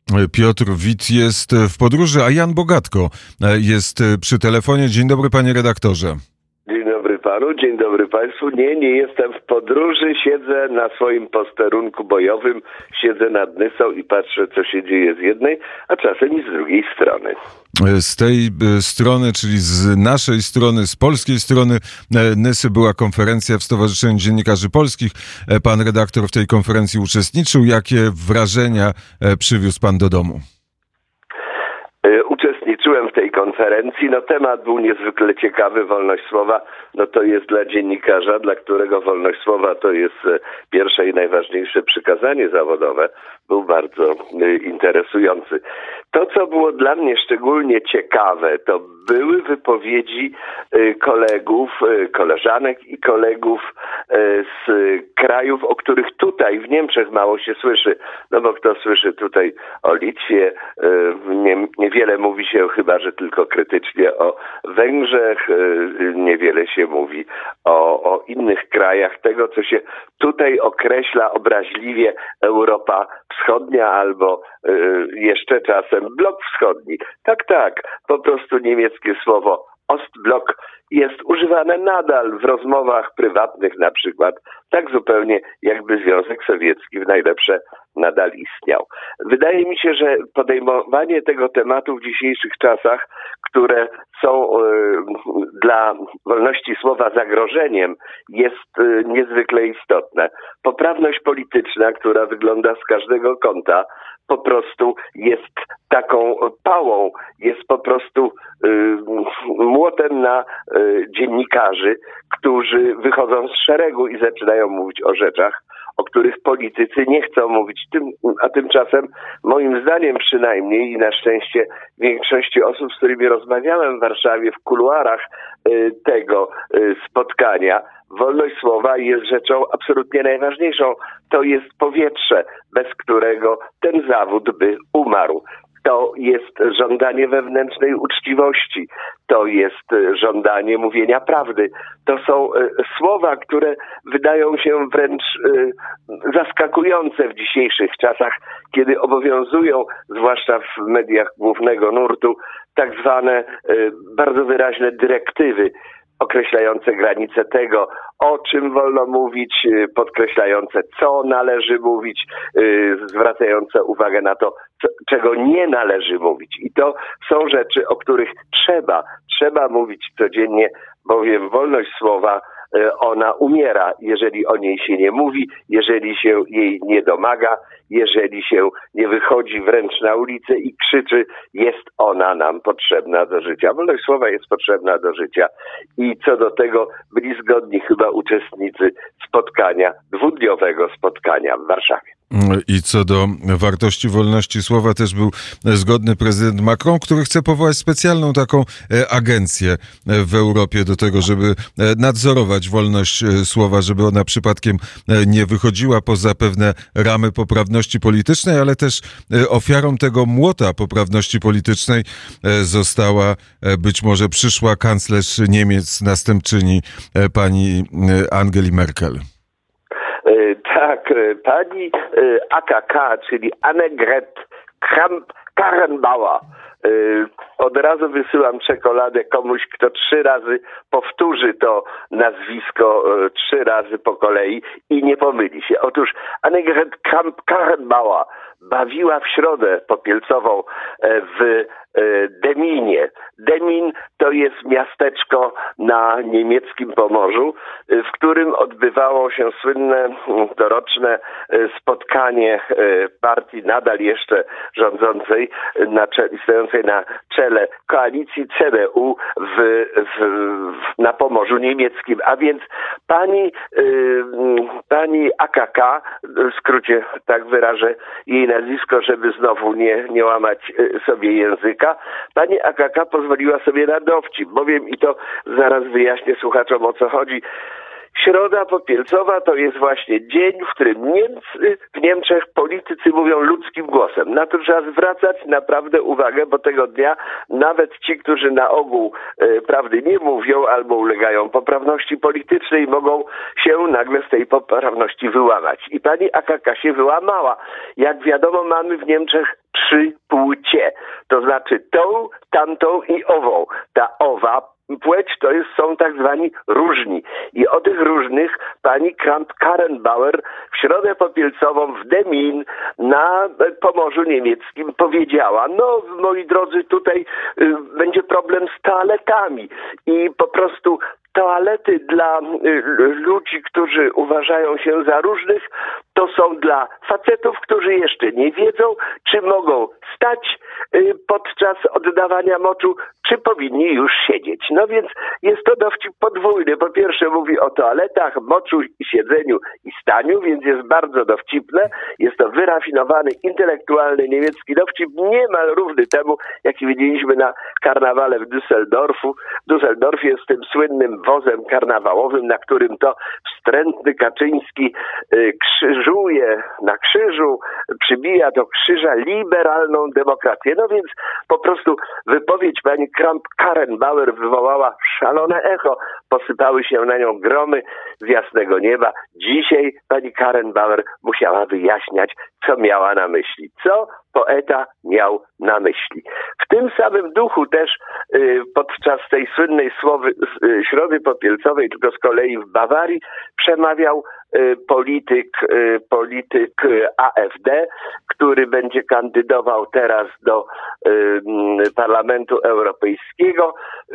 Piotr Wit jest w podróży, a Jan Bogatko jest przy telefonie. Dzień dobry, panie redaktorze. Dzień dobry panu, dzień dobry państwu. Nie jestem w podróży, siedzę na swoim posterunku bojowym, siedzę nad Nysą i patrzę, co się dzieje z jednej, a czasem i z drugiej strony. Z tej strony, czyli z naszej strony, z polskiej strony Nysy była konferencja w Stowarzyszeniu Dziennikarzy Polskich. Pan redaktor w tej konferencji uczestniczył. Jakie wrażenia przywiózł pan do domu? Uczestniczyłem w tej konferencji. Temat był niezwykle ciekawy. Wolność słowa, to jest dla dziennikarza, dla którego wolność słowa to jest pierwsze i najważniejsze przykazanie zawodowe. Był bardzo interesujący. To, co było dla mnie szczególnie ciekawe, to były wypowiedzi kolegów, koleżanek i kolegów z krajów, o których tutaj w Niemczech mało się słyszy. Bo kto słyszy tutaj o Litwie, niewiele mówi się, chyba że tylko krytycznie, o Węgrzech, niewiele się mówi o innych krajach, tego co się tutaj określa obraźliwie Europa Wschodnia albo jeszcze czasem blok wschodni. Tak, po prostu niemieckie słowo Ostblock jest używane nadal w rozmowach prywatnych na przykład, tak zupełnie jakby Związek Sowiecki w najlepsze nadal istniał. Wydaje mi się, że podejmowanie tego tematu w dzisiejszych czasach, które są dla wolności słowa zagrożeniem, jest niezwykle istotne. Poprawność polityczna, która wygląda z każdego kąta, po prostu jest taką pałą, jest po prostu młotem na dziennikarzy, którzy wychodzą z szeregu i zaczynają mówić o rzeczach, o których politycy nie chcą mówić. A tymczasem, moim zdaniem przynajmniej i na szczęście większości osób, z którymi rozmawiałem w Warszawie w kuluarach tego spotkania, wolność słowa jest rzeczą absolutnie najważniejszą. To jest powietrze, bez którego ten zawód by umarł. To jest żądanie wewnętrznej uczciwości. To jest żądanie mówienia prawdy. To są słowa, które wydają się wręcz zaskakujące w dzisiejszych czasach, kiedy obowiązują, zwłaszcza w mediach głównego nurtu, tak zwane bardzo wyraźne dyrektywy określające granice tego, o czym wolno mówić, podkreślające, co należy mówić, zwracające uwagę na to, czego nie należy mówić. I to są rzeczy, o których trzeba mówić codziennie, bowiem wolność słowa, ona umiera, jeżeli o niej się nie mówi, jeżeli się jej nie domaga, jeżeli się nie wychodzi wręcz na ulicę i krzyczy, jest ona nam potrzebna do życia. Wolność słowa jest potrzebna do życia i co do tego byli zgodni chyba uczestnicy spotkania, dwudniowego spotkania w Warszawie. I co do wartości wolności słowa też był zgodny prezydent Macron, który chce powołać specjalną taką agencję w Europie do tego, żeby nadzorować wolność słowa, żeby ona przypadkiem nie wychodziła poza pewne ramy poprawności politycznej, ale też ofiarą tego młota poprawności politycznej została być może przyszła kanclerz Niemiec, następczyni pani Angeli Merkel. Tak, pani AKK, czyli Annegret Kramp-Karrenbauer. Od razu wysyłam czekoladę komuś, kto 3 razy powtórzy to nazwisko 3 razy po kolei i nie pomyli się. Otóż Annegret Kramp-Karrenbauer bawiła w środę popielcową w Deminie. Demin to jest miasteczko na niemieckim Pomorzu, w którym odbywało się słynne doroczne spotkanie partii nadal jeszcze rządzącej, stojącej na czele koalicji CDU na Pomorzu niemieckim. A więc pani AKK, w skrócie tak wyrażę jej nazwisko, żeby znowu nie łamać sobie języka, pani AKK pozwoliła sobie na dowcip, bowiem i to zaraz wyjaśnię słuchaczom, o co chodzi. Środa Popielcowa to jest właśnie dzień, w którym w Niemczech politycy mówią ludzkim głosem. Na to trzeba zwracać naprawdę uwagę, bo tego dnia nawet ci, którzy na ogół prawdy nie mówią albo ulegają poprawności politycznej, mogą się nagle z tej poprawności wyłamać. I pani AKK się wyłamała. Jak wiadomo, mamy w Niemczech 3 płcie. To znaczy tą, tamtą i ową. Ta owa płeć są tak zwani różni. I o tych różnych pani Kramp-Karrenbauer w Środę Popielcową w Demmin na Pomorzu Niemieckim powiedziała: no moi drodzy, tutaj będzie problem z toaletami i po prostu toalety dla ludzi, którzy uważają się za różnych, to są dla facetów, którzy jeszcze nie wiedzą, czy mogą stać podczas oddawania moczu, czy powinni już siedzieć. No więc jest to dowcip podwójny. Po pierwsze mówi o toaletach, moczu i siedzeniu i staniu, więc jest bardzo dowcipne. Jest to wyrafinowany, intelektualny niemiecki dowcip, niemal równy temu, jaki widzieliśmy na karnawale w Düsseldorfu. Düsseldorf jest tym słynnym wozem karnawałowym, na którym to wstrętny Kaczyński krzyżuje na krzyżu, przybija do krzyża liberalną demokrację. No więc po prostu wypowiedź pani Kramp-Karrenbauer wywołała szalone echo. Posypały się na nią gromy z jasnego nieba. Dzisiaj pani Karrenbauer musiała wyjaśniać, co miała na myśli. Co poeta miał na myśli. W tym samym duchu też podczas tej słynnej Środy Popielcowej, tylko z kolei w Bawarii, przemawiał polityk AfD, który będzie kandydował teraz do Parlamentu Europejskiego,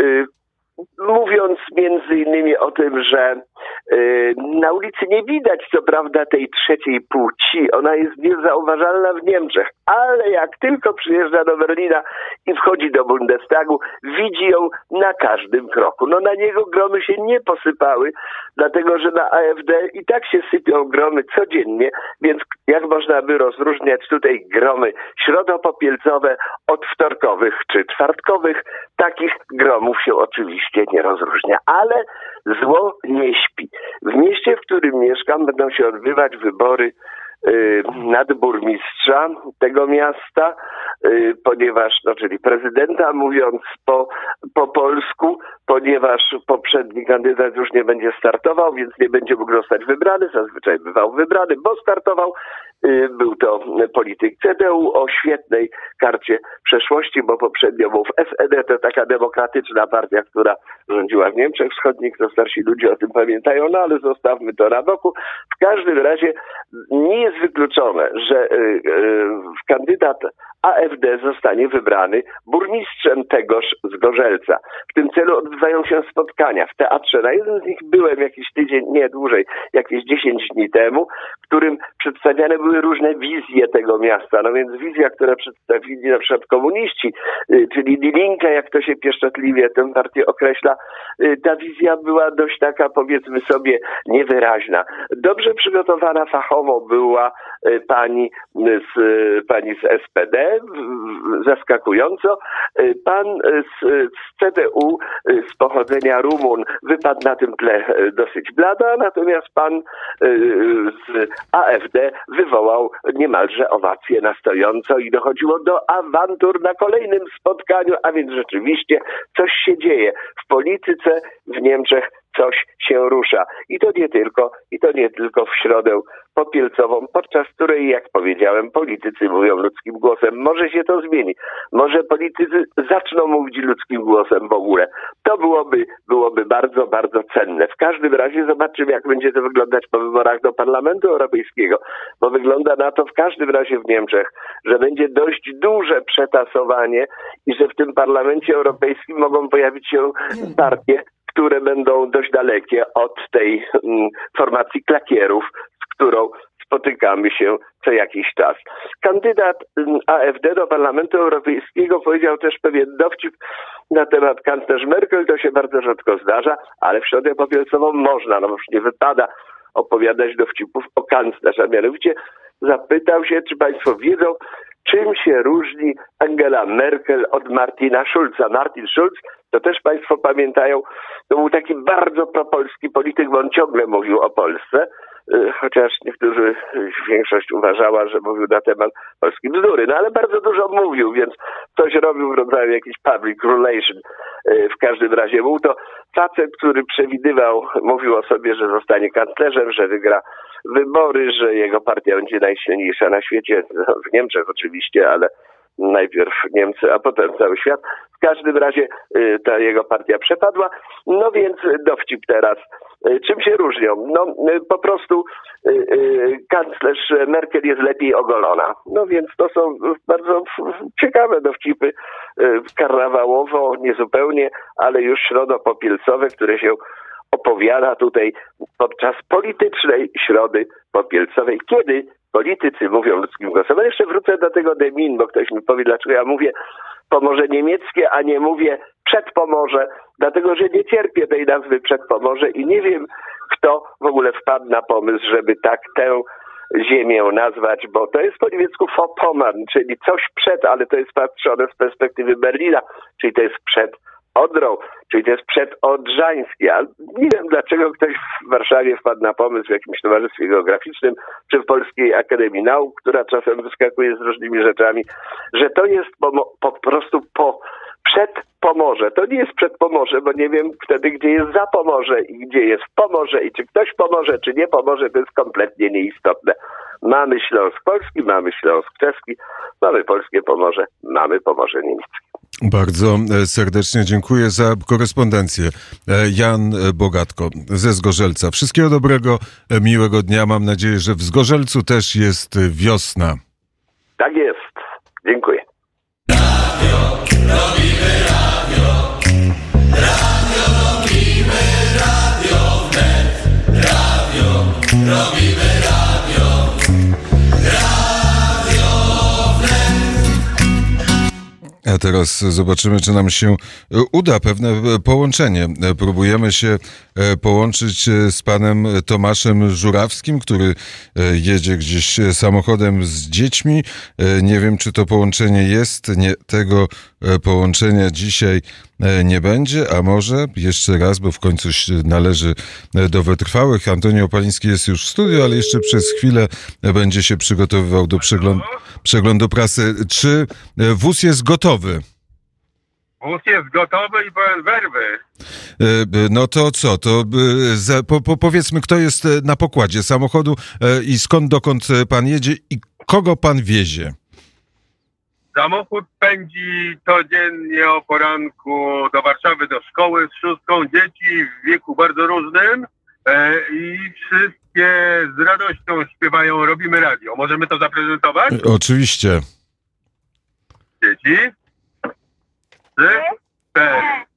mówiąc między innymi o tym, że na ulicy nie widać co prawda tej trzeciej płci, ona jest niezauważalna w Niemczech, ale jak tylko przyjeżdża do Berlina i wchodzi do Bundestagu, widzi ją na każdym kroku. No na niego gromy się nie posypały, dlatego że na AfD i tak się sypią gromy codziennie, więc jak można by rozróżniać tutaj gromy środopopielcowe od wtorkowych czy czwartkowych? Takich gromów się oczywiście nie rozróżnia, ale zło nie śpi. W mieście, w którym mieszkam, będą się odbywać wybory nadburmistrza tego miasta, ponieważ, czyli prezydenta, mówiąc po polsku, ponieważ poprzedni kandydat już nie będzie startował, więc nie będzie mógł zostać wybrany, zazwyczaj bywał wybrany, bo startował. Był to polityk CDU o świetnej karcie przeszłości, bo poprzednio był w SED, to taka demokratyczna partia, która rządziła w Niemczech Wschodnich, to starsi ludzie o tym pamiętają, no ale zostawmy to na boku. W każdym razie nie jest wykluczone, że kandydat AfD zostanie wybrany burmistrzem tegoż Zgorzelca. W tym celu odbywają się spotkania w teatrze. Na jednym z nich byłem jakiś tydzień, nie dłużej, jakieś 10 dni temu, w którym przedstawiane były różne wizje tego miasta. No więc wizja, która przedstawili na przykład komuniści, czyli Die Linke, jak to się pieszczotliwie tę partię określa, ta wizja była dość taka, powiedzmy sobie, niewyraźna. Dobrze przygotowana fachowo była pani z SPD, zaskakująco. Pan z CDU z pochodzenia Rumun wypadł na tym tle dosyć blada, natomiast pan z AfD wywołał niemalże owację na stojąco i dochodziło do awantur na kolejnym spotkaniu, a więc rzeczywiście coś się dzieje. W polityce w Niemczech coś się rusza. I to nie tylko w Środę Popielcową, podczas której, jak powiedziałem, politycy mówią ludzkim głosem. Może się to zmieni. Może politycy zaczną mówić ludzkim głosem w ogóle. To byłoby bardzo, bardzo cenne. W każdym razie zobaczymy, jak będzie to wyglądać po wyborach do Parlamentu Europejskiego, bo wygląda na to w każdym razie w Niemczech, że będzie dość duże przetasowanie i że w tym Parlamencie Europejskim mogą pojawić się partie, które będą dość dalekie od tej formacji klakierów, z którą spotykamy się co jakiś czas. Kandydat AfD do Parlamentu Europejskiego powiedział też pewien dowcip na temat kanclerz Merkel. To się bardzo rzadko zdarza, ale w Środę Popielcową można, no już nie wypada opowiadać dowcipów o kanclerz, a mianowicie zapytał się, czy państwo wiedzą, czym się różni Angela Merkel od Martina Schulza. Martin Schulz, to też Państwo pamiętają, to był taki bardzo propolski polityk, bo on ciągle mówił o Polsce, chociaż niektórzy, większość uważała, że mówił na temat Polski bzdury, no ale bardzo dużo mówił, więc coś robił w rodzaju jakiś public relation. W każdym razie był to facet, który przewidywał, mówił o sobie, że zostanie kanclerzem, że wygra wybory, że jego partia będzie najsilniejsza na świecie, w Niemczech oczywiście, ale najpierw Niemcy, a potem cały świat. W każdym razie ta jego partia przepadła. No więc dowcip teraz. Czym się różnią? No po prostu kanclerz Merkel jest lepiej ogolona. No więc to są bardzo ciekawe dowcipy karnawałowo, niezupełnie, ale już środopopielcowe, które się opowiada tutaj podczas politycznej Środy Popielcowej, kiedy politycy mówią ludzkim głosem. Ale jeszcze wrócę do tego Demin, bo ktoś mi powie, dlaczego ja mówię Pomorze Niemieckie, a nie mówię Przedpomorze, dlatego że nie cierpię tej nazwy Przedpomorze i nie wiem, kto w ogóle wpadł na pomysł, żeby tak tę ziemię nazwać, bo to jest po niemiecku Vorpommern, czyli coś przed, ale to jest patrzone z perspektywy Berlina, czyli to jest przed Odrą, czyli to jest przedodrzańskie. Ale nie wiem, dlaczego ktoś w Warszawie wpadł na pomysł w jakimś towarzystwie geograficznym, czy w Polskiej Akademii Nauk, która czasem wyskakuje z różnymi rzeczami, że to jest po prostu przed Pomorze. To nie jest przed Pomorze, bo nie wiem wtedy, gdzie jest za Pomorze i gdzie jest Pomorze i czy ktoś pomoże, czy nie pomoże, to jest kompletnie nieistotne. Mamy Śląsk Polski, mamy Śląsk Czeski, mamy Polskie Pomorze, mamy Pomorze Niemieckie. Bardzo serdecznie dziękuję za korespondencję. Jan Bogatko ze Zgorzelca. Wszystkiego dobrego, miłego dnia. Mam nadzieję, że w Zgorzelcu też jest wiosna. Tak jest. Dziękuję. Radio, robimy radio. Radio, robimy radio wnet. Radio, robimy radio. Radio wnet. A teraz zobaczymy, czy nam się uda pewne połączenie. Próbujemy się połączyć z panem Tomaszem Żurawskim, który jedzie gdzieś samochodem z dziećmi. Nie wiem, czy to połączenie jest. Nie, tego połączenia dzisiaj nie będzie, a może jeszcze raz, bo w końcu należy do wytrwałych. Antoni Opaliński jest już w studiu, ale jeszcze przez chwilę będzie się przygotowywał do przeglądu prasy. Czy wóz jest gotowy? Wóz jest gotowy i pełen werwy. No to co? To powiedzmy, kto jest na pokładzie samochodu i dokąd pan jedzie i kogo pan wiezie? Samochód pędzi codziennie o poranku do Warszawy, do szkoły z 6 dzieci w wieku bardzo różnym i wszystkie z radością śpiewają Robimy Radio. Możemy to zaprezentować? Oczywiście. Dzieci? 3, 4.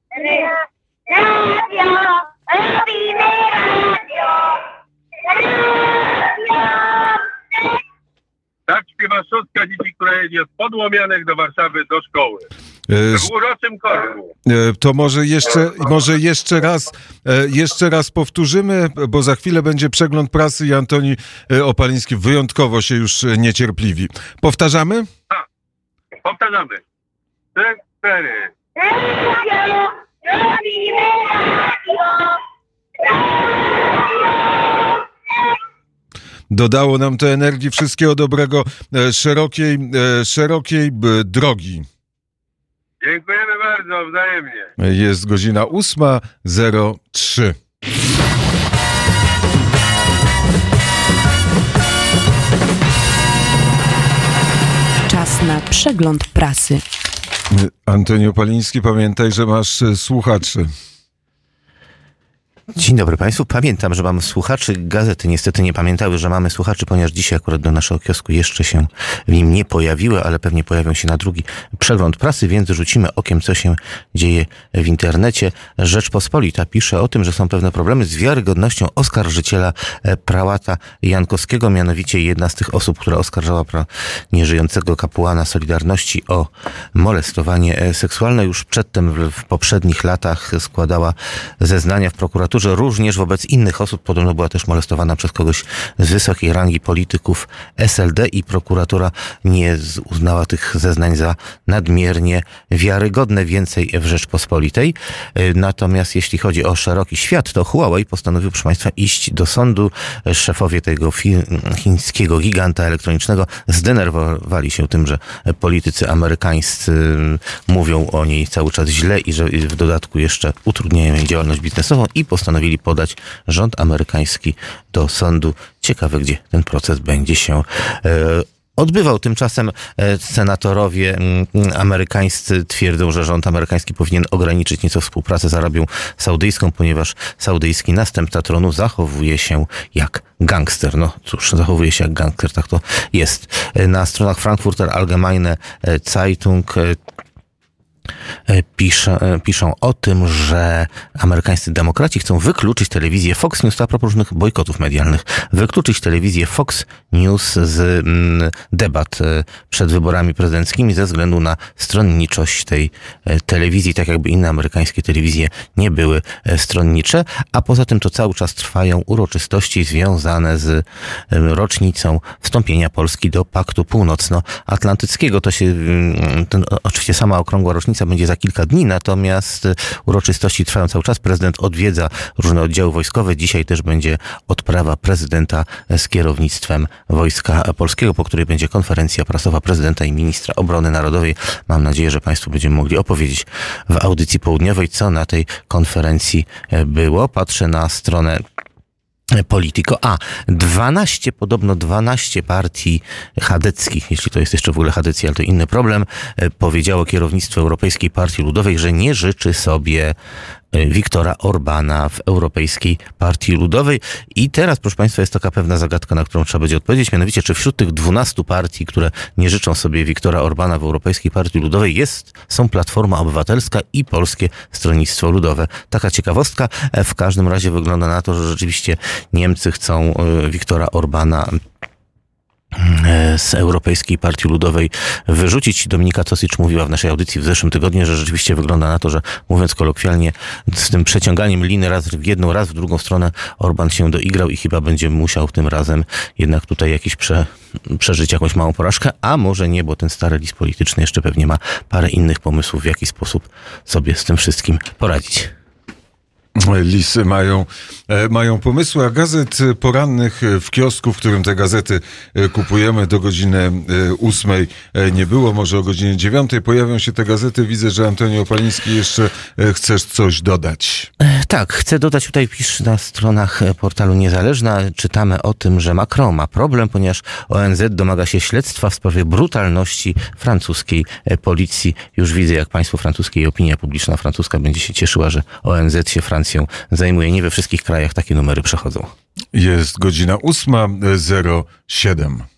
Radio, robimy radio. Radio. Tak śpiewa 6 dzieci, która jedzie z Podłomianek do Warszawy do szkoły. W uroczym korku. To może jeszcze raz powtórzymy, bo za chwilę będzie przegląd prasy i Antoni Opaliński wyjątkowo się już niecierpliwi. Powtarzamy? Tak. Powtarzamy. 3, 4. Radio, robimy radio. Radio. Dodało nam to energii, wszystkiego dobrego, szerokiej drogi. Dziękujemy bardzo, wzajemnie. Jest godzina 8:03. Czas na przegląd prasy. Antoni Opaliński, pamiętaj, że masz słuchaczy. Dzień dobry Państwu. Pamiętam, że mamy słuchaczy. Gazety niestety nie pamiętały, że mamy słuchaczy, ponieważ dzisiaj akurat do naszego kiosku jeszcze się w nim nie pojawiły, ale pewnie pojawią się na drugi przegląd prasy, więc rzucimy okiem, co się dzieje w internecie. Rzeczpospolita pisze o tym, że są pewne problemy z wiarygodnością oskarżyciela prałata Jankowskiego, mianowicie jedna z tych osób, która oskarżała nieżyjącego kapłana Solidarności o molestowanie seksualne. Już przedtem w poprzednich latach składała zeznania w prokuraturze prokuraturze, również wobec innych osób. Podobno była też molestowana przez kogoś z wysokiej rangi polityków SLD i prokuratura nie uznała tych zeznań za nadmiernie wiarygodne. Więcej w Rzeczpospolitej. Natomiast jeśli chodzi o szeroki świat, to Huawei postanowił, proszę Państwa, iść do sądu. Szefowie tego chińskiego giganta elektronicznego zdenerwowali się tym, że politycy amerykańscy mówią o niej cały czas źle i że w dodatku jeszcze utrudniają jej działalność biznesową i postanowili podać rząd amerykański do sądu. Ciekawe, gdzie ten proces będzie się odbywał. Tymczasem senatorowie amerykańscy twierdzą, że rząd amerykański powinien ograniczyć nieco współpracę z Arabią Saudyjską, ponieważ saudyjski następca tronu zachowuje się jak gangster. No cóż, zachowuje się jak gangster, tak to jest. Na stronach Frankfurter Allgemeine Zeitung piszą o tym, że amerykańscy demokraci chcą wykluczyć telewizję Fox News, a propos różnych bojkotów medialnych, wykluczyć telewizję Fox News z debat przed wyborami prezydenckimi ze względu na stronniczość tej telewizji, tak jakby inne amerykańskie telewizje nie były stronnicze, a poza tym to cały czas trwają uroczystości związane z rocznicą wstąpienia Polski do Paktu Północnoatlantyckiego. Oczywiście sama okrągła rocznica będzie za kilka dni, natomiast uroczystości trwają cały czas. Prezydent odwiedza różne oddziały wojskowe. Dzisiaj też będzie odprawa prezydenta z kierownictwem Wojska Polskiego, po której będzie konferencja prasowa prezydenta i ministra obrony narodowej. Mam nadzieję, że Państwu będziemy mogli opowiedzieć w audycji południowej, co na tej konferencji było. Patrzę na stronę Politico. Podobno 12 partii chadeckich, jeśli to jest jeszcze w ogóle Chadecji, ale to inny problem, powiedziało kierownictwo Europejskiej Partii Ludowej, że nie życzy sobie Viktora Orbana w Europejskiej Partii Ludowej. I teraz, proszę Państwa, jest taka pewna zagadka, na którą trzeba będzie odpowiedzieć, mianowicie, czy wśród tych 12 partii, które nie życzą sobie Viktora Orbana w Europejskiej Partii Ludowej, są Platforma Obywatelska i Polskie Stronnictwo Ludowe. Taka ciekawostka. W każdym razie wygląda na to, że rzeczywiście Niemcy chcą Viktora Orbana z Europejskiej Partii Ludowej wyrzucić. Dominika Tosić mówiła w naszej audycji w zeszłym tygodniu, że rzeczywiście wygląda na to, że mówiąc kolokwialnie, z tym przeciąganiem liny raz w jedną, raz w drugą stronę Orban się doigrał i chyba będzie musiał tym razem jednak tutaj przeżyć jakąś małą porażkę, a może nie, bo ten stary list polityczny jeszcze pewnie ma parę innych pomysłów, w jaki sposób sobie z tym wszystkim poradzić. Lisy mają pomysły, a gazet porannych w kiosku, w którym te gazety kupujemy, do godziny 8 nie było, może o godzinie 9 pojawią się te gazety. Widzę, że Antoni Opaliński jeszcze chcesz coś dodać. Tak, chcę dodać, tutaj pisz na stronach portalu Niezależna, czytamy o tym, że Macron ma problem, ponieważ ONZ domaga się śledztwa w sprawie brutalności francuskiej policji. Już widzę, jak państwo francuskie i opinia publiczna francuska będzie się cieszyła, że ONZ się Francją zajmuje. Nie we wszystkich krajach takie numery przechodzą. Jest godzina 8:07.